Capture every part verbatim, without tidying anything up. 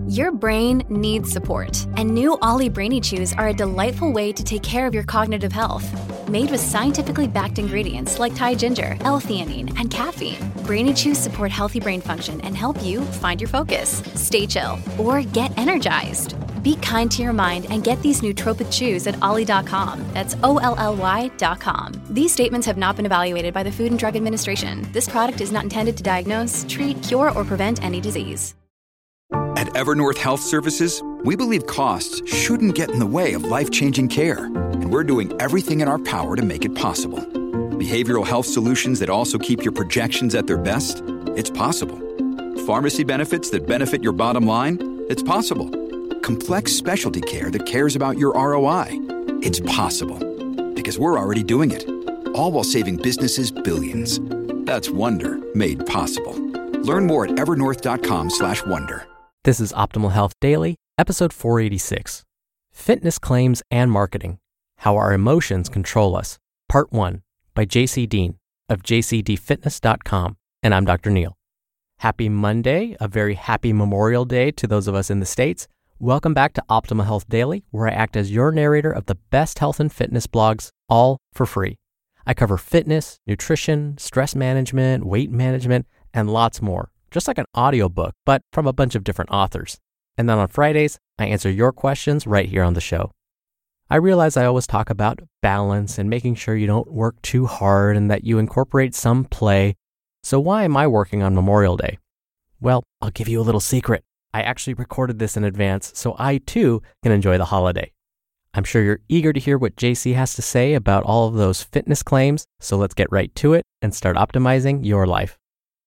Your brain needs support, and new Ollie Brainy Chews are a delightful way to take care of your cognitive health. Made with scientifically backed ingredients like Thai ginger, L-theanine, and caffeine, Brainy Chews support healthy brain function and help you find your focus, stay chill, or get energized. Be kind to your mind and get these nootropic chews at ollie dot com. That's O L L Y dot com. These statements have not been evaluated by the Food and Drug Administration. This product is not intended to diagnose, treat, cure, or prevent any disease. At Evernorth Health Services, we believe costs shouldn't get in the way of life-changing care, and we're doing everything in our power to make it possible. Behavioral health solutions that also keep your projections at their best? It's possible. Pharmacy benefits that benefit your bottom line? It's possible. Complex specialty care that cares about your R O I? It's possible. Because we're already doing it. All while saving businesses billions. That's Wonder made possible. Learn more at evernorth.com slash wonder. This is Optimal Health Daily, episode four eighty-six. Fitness Claims and Marketing, How Our Emotions Control Us, Part one, by J C Dean of j c d fitness dot com. And I'm Doctor Neal. Happy Monday, a very happy Memorial Day to those of us in the States. Welcome back to Optimal Health Daily, where I act as your narrator of the best health and fitness blogs, all for free. I cover fitness, nutrition, stress management, weight management, and lots more. Just like an audiobook, but from a bunch of different authors. And then on Fridays, I answer your questions right here on the show. I realize I always talk about balance and making sure you don't work too hard and that you incorporate some play. So why am I working on Memorial Day? Well, I'll give you a little secret. I actually recorded this in advance so I too can enjoy the holiday. I'm sure you're eager to hear what J C has to say about all of those fitness claims, so let's get right to it and start optimizing your life.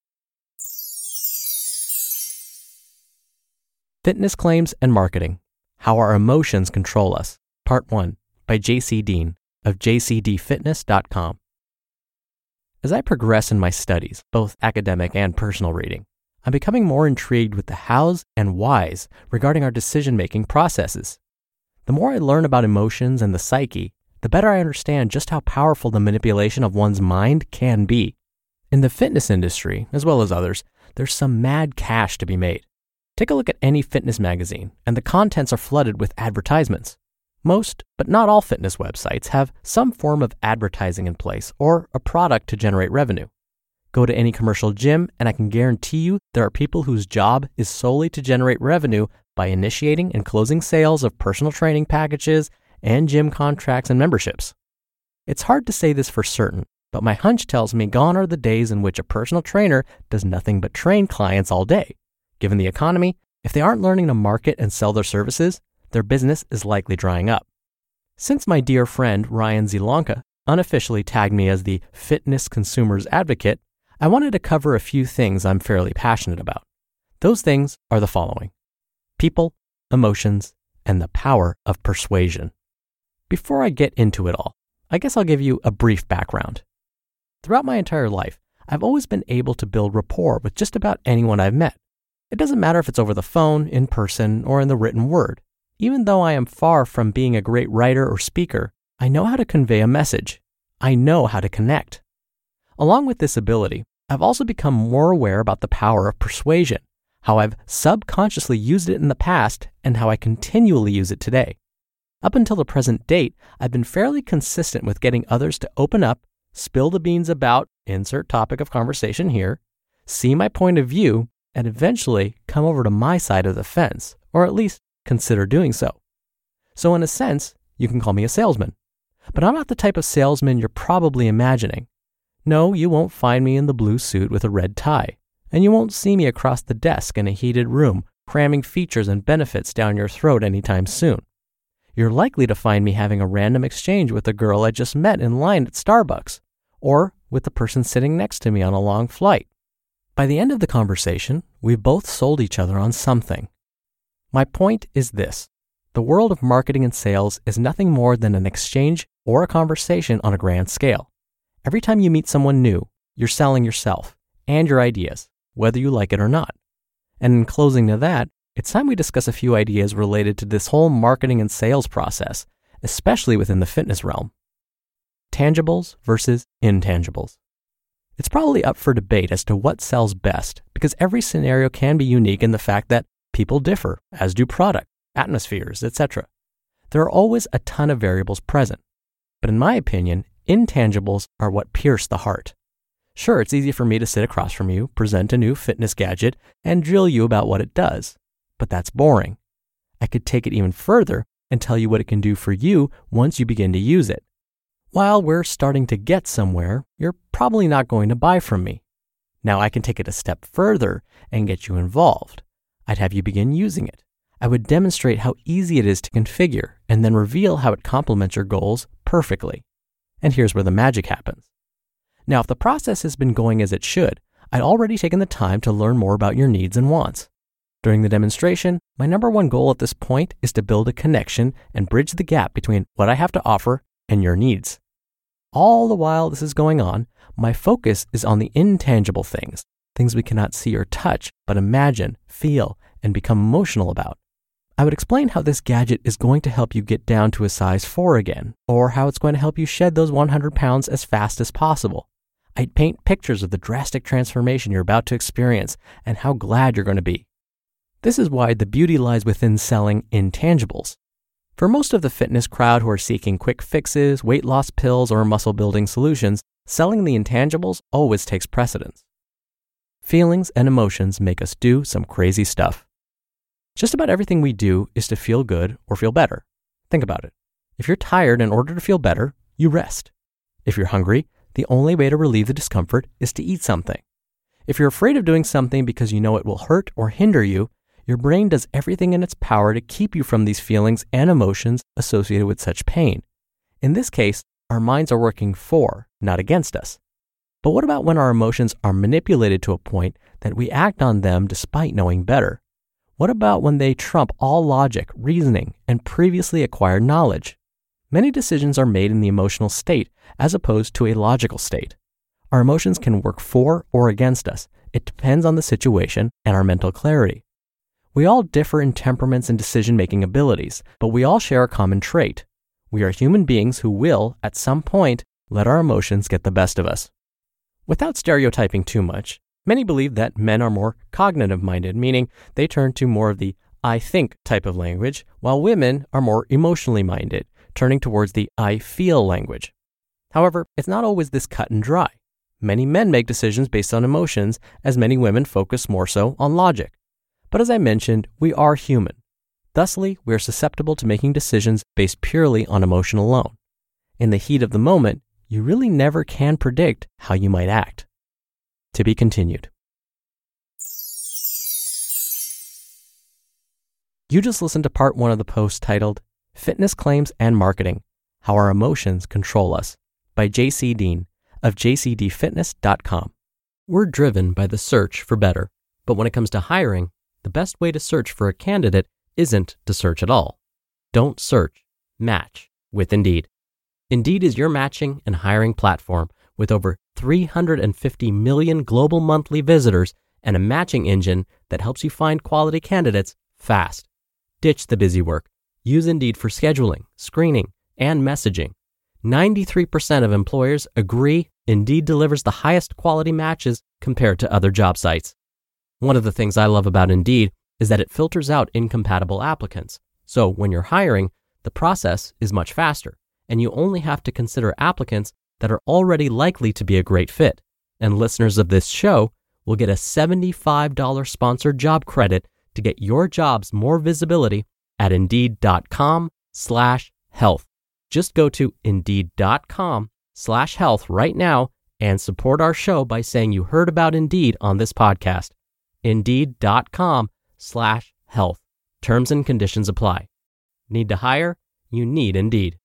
Fitness Claims and Marketing, How Our Emotions Control Us, Part one, by J C Dean of j c d fitness dot com. As I progress in my studies, both academic and personal reading, I'm becoming more intrigued with the hows and whys regarding our decision-making processes. The more I learn about emotions and the psyche, the better I understand just how powerful the manipulation of one's mind can be. In the fitness industry, as well as others, there's some mad cash to be made. Take a look at any fitness magazine, and the contents are flooded with advertisements. Most, but not all fitness websites have some form of advertising in place or a product to generate revenue. Go to any commercial gym, and I can guarantee you there are people whose job is solely to generate revenue by initiating and closing sales of personal training packages and gym contracts and memberships. It's hard to say this for certain, but my hunch tells me gone are the days in which a personal trainer does nothing but train clients all day. Given the economy, if they aren't learning to market and sell their services, their business is likely drying up. Since my dear friend Ryan Zielonka unofficially tagged me as the fitness consumer's advocate, I wanted to cover a few things I'm fairly passionate about. Those things are the following: people, emotions, and the power of persuasion. Before I get into it all, I guess I'll give you a brief background. Throughout my entire life, I've always been able to build rapport with just about anyone I've met. It doesn't matter if it's over the phone, in person, or in the written word. Even though I am far from being a great writer or speaker, I know how to convey a message. I know how to connect. Along with this ability, I've also become more aware about the power of persuasion, how I've subconsciously used it in the past, and how I continually use it today. Up until the present date, I've been fairly consistent with getting others to open up, spill the beans about, insert topic of conversation here, see my point of view, and eventually come over to my side of the fence, or at least consider doing so. So in a sense, you can call me a salesman. But I'm not the type of salesman you're probably imagining. No, you won't find me in the blue suit with a red tie, and you won't see me across the desk in a heated room cramming features and benefits down your throat anytime soon. You're likely to find me having a random exchange with a girl I just met in line at Starbucks, or with the person sitting next to me on a long flight. By the end of the conversation, we've both sold each other on something. My point is this: the world of marketing and sales is nothing more than an exchange or a conversation on a grand scale. Every time you meet someone new, you're selling yourself and your ideas, whether you like it or not. And in closing to that, it's time we discuss a few ideas related to this whole marketing and sales process, especially within the fitness realm. Tangibles versus intangibles. It's probably up for debate as to what sells best, because every scenario can be unique in the fact that People differ, as do product, atmospheres, et cetera. There are always a ton of variables present. But in my opinion, intangibles are what pierce the heart. Sure, it's easy for me to sit across from you, present a new fitness gadget, and drill you about what it does. But that's boring. I could take it even further and tell you what it can do for you once you begin to use it. While we're starting to get somewhere, you're probably not going to buy from me. Now I can take it a step further and get you involved. I'd have you begin using it. I would demonstrate how easy it is to configure and then reveal how it complements your goals perfectly. And here's where the magic happens. Now, if the process has been going as it should, I'd already taken the time to learn more about your needs and wants. During the demonstration, my number one goal at this point is to build a connection and bridge the gap between what I have to offer and your needs. All the while this is going on, my focus is on the intangible things, things we cannot see or touch, but imagine, feel, and become emotional about. I would explain how this gadget is going to help you get down to a size four again, or how it's going to help you shed those one hundred pounds as fast as possible. I'd paint pictures of the drastic transformation you're about to experience and how glad you're going to be. This is why the beauty lies within selling intangibles. For most of the fitness crowd who are seeking quick fixes, weight loss pills, or muscle building solutions, selling the intangibles always takes precedence. Feelings and emotions make us do some crazy stuff. Just about everything we do is to feel good or feel better. Think about it. If you're tired, in order to feel better, you rest. If you're hungry, the only way to relieve the discomfort is to eat something. If you're afraid of doing something because you know it will hurt or hinder you, your brain does everything in its power to keep you from these feelings and emotions associated with such pain. In this case, our minds are working for, not against us. But what about when our emotions are manipulated to a point that we act on them despite knowing better? What about when they trump all logic, reasoning, and previously acquired knowledge? Many decisions are made in the emotional state as opposed to a logical state. Our emotions can work for or against us. It depends on the situation and our mental clarity. We all differ in temperaments and decision-making abilities, but we all share a common trait. We are human beings who will, at some point, let our emotions get the best of us. Without stereotyping too much, many believe that men are more cognitive-minded, meaning they turn to more of the I think type of language, while women are more emotionally minded, turning towards the I feel language. However, it's not always this cut and dry. Many men make decisions based on emotions, as many women focus more so on logic. But as I mentioned, we are human. Thusly, we are susceptible to making decisions based purely on emotion alone. In the heat of the moment, you really never can predict how you might act. To be continued. You just listened to part one of the post titled Fitness Claims and Marketing, How Our Emotions Control Us by J C Dean of j c d fitness dot com. We're driven by the search for better, but when it comes to hiring, the best way to search for a candidate isn't to search at all. Don't search, match with Indeed. Indeed is your matching and hiring platform with over three hundred fifty million global monthly visitors and a matching engine that helps you find quality candidates fast. Ditch the busy work. Use Indeed for scheduling, screening, and messaging. ninety-three percent of employers agree Indeed delivers the highest quality matches compared to other job sites. One of the things I love about Indeed is that it filters out incompatible applicants. So when you're hiring, the process is much faster, and you only have to consider applicants that are already likely to be a great fit. And listeners of this show will get a seventy-five dollars sponsored job credit to get your jobs more visibility at indeed.com slash health. Just go to indeed.com slash health right now and support our show by saying you heard about Indeed on this podcast. Indeed.com slash health. Terms and conditions apply. Need to hire? You need Indeed.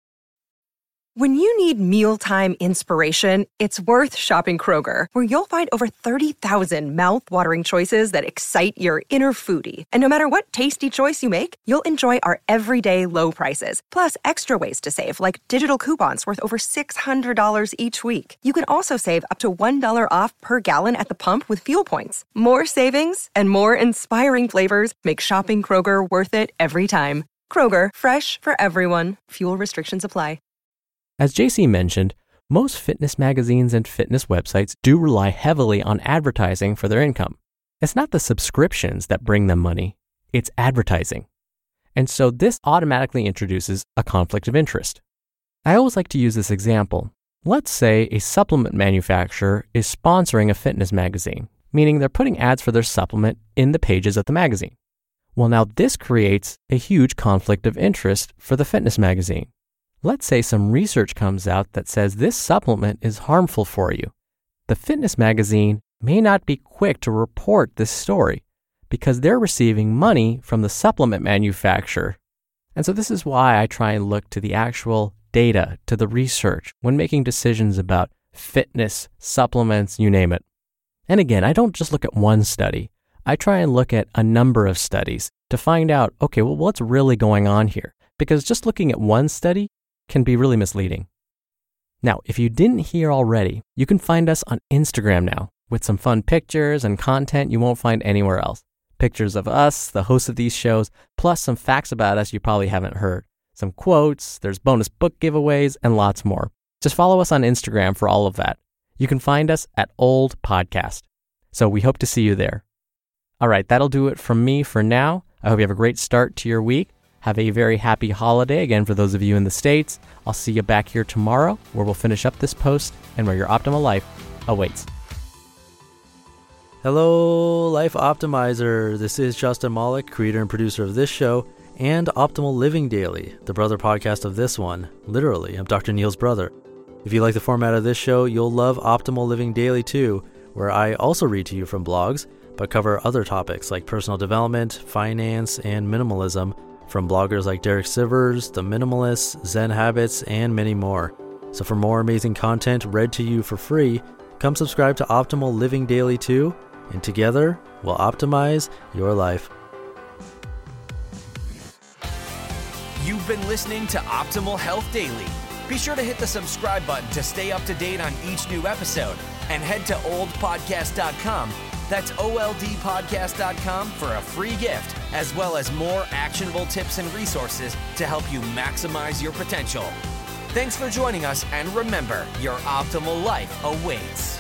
When you need mealtime inspiration, it's worth shopping Kroger, where you'll find over thirty thousand mouth-watering choices that excite your inner foodie. And no matter what tasty choice you make, you'll enjoy our everyday low prices, plus extra ways to save, like digital coupons worth over six hundred dollars each week. You can also save up to one dollar off per gallon at the pump with fuel points. More savings and more inspiring flavors make shopping Kroger worth it every time. Kroger, fresh for everyone. Fuel restrictions apply. As J C mentioned, most fitness magazines and fitness websites do rely heavily on advertising for their income. It's not the subscriptions that bring them money, it's advertising. And so this automatically introduces a conflict of interest. I always like to use this example. Let's say a supplement manufacturer is sponsoring a fitness magazine, meaning they're putting ads for their supplement in the pages of the magazine. Well, now this creates a huge conflict of interest for the fitness magazine. Let's say some research comes out that says this supplement is harmful for you. The fitness magazine may not be quick to report this story because they're receiving money from the supplement manufacturer. And so this is why I try and look to the actual data, to the research, when making decisions about fitness, supplements, you name it. And again, I don't just look at one study. I try and look at a number of studies to find out, okay, well, what's really going on here? Because just looking at one study can be really misleading. Now, if you didn't hear already, you can find us on Instagram now with some fun pictures and content you won't find anywhere else. Pictures of us, the hosts of these shows, plus some facts about us you probably haven't heard. Some quotes, there's bonus book giveaways, and lots more. Just follow us on Instagram for all of that. You can find us at Old Podcast. So we hope to see you there. All right, that'll do it from me for now. I hope you have a great start to your week. Have a very happy holiday, again, for those of you in the States. I'll see you back here tomorrow, where we'll finish up this post and where your optimal life awaits. Hello, Life Optimizer. This is Justin Malik, creator and producer of this show and Optimal Living Daily, the brother podcast of this one. Literally, I'm Doctor Neil's brother. If you like the format of this show, you'll love Optimal Living Daily too, where I also read to you from blogs, but cover other topics like personal development, finance, and minimalism from bloggers like Derek Sivers, The Minimalists, Zen Habits, and many more. So for more amazing content read to you for free, come subscribe to Optimal Living Daily too, and together we'll optimize your life. You've been listening to Optimal Health Daily. Be sure to hit the subscribe button to stay up to date on each new episode, and head to old podcast dot com. That's O L D podcast dot com for a free gift, as well as more actionable tips and resources to help you maximize your potential. Thanks for joining us, and remember, your optimal life awaits.